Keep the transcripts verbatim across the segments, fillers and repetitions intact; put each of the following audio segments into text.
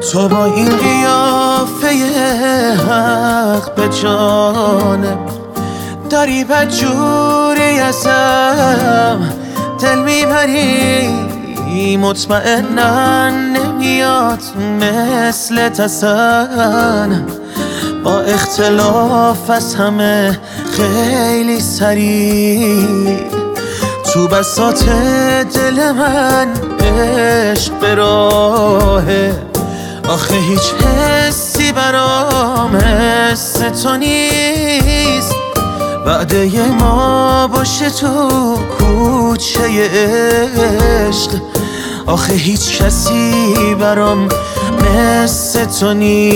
تو با این قیافه حق به جانم داری بدجوری ازم دل میبری، مطمئنن نمیاد مثل تسن، با اختلاف از همه خیلی سریع تو بساط دل من عشق به راهه. آخه هیچ حسی برام حس تو نیست، وعده ما باشه تو کوچه عشق. آخه هیچ کسی برام مثل تو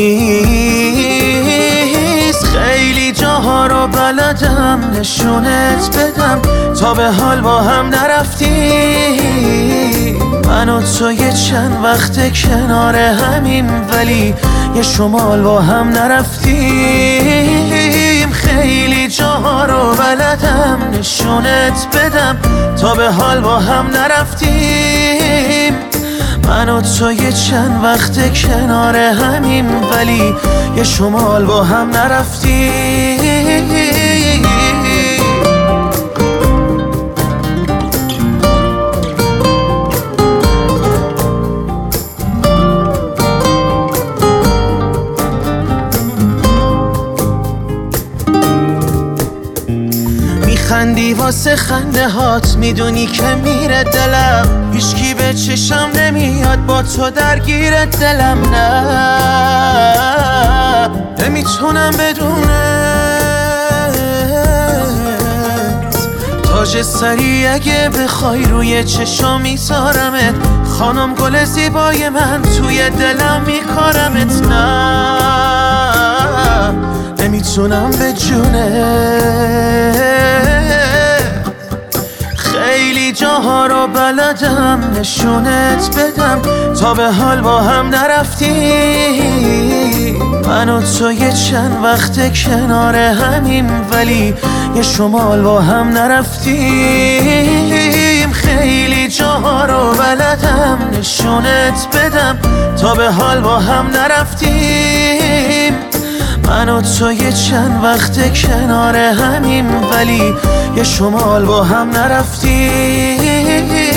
نیست. خیلی جاها رو بلدم نشونت بدم، تا به حال با هم نرفتیم. من و تو یه چند وقت کنار همیم، ولی یه شمال با هم نرفتیم. خیلی جاها رو بلدم نشونت بدم، تا به حال با هم نرفتیم. من و تو یه چند وقت کنار همیم، ولی یه شمال با هم نرفتیم. خندی واسه خنده هات، میدونی که میره دلم. هیچکی به چشم نمیاد با تو درگیر دلم. نه نمیتونم بدونت، تاج سری اگه بخوای روی چشم میذارمت. خانم گل زیبای من توی دلم میکارمت. نه نمیتونم به جونت، خیلی جاها رو بلدم نشونت بدم، تا به حال با هم نرفتیم. من و تو یه چند وقت کنار همیم، ولی یه شمال با هم نرفتیم. خیلی جاها رو بلدم نشونت بدم، تا به حال با هم نرفتیم. من و تو یه چند وقت کنار همیم، ولی یه شمال با هم نرفتیم.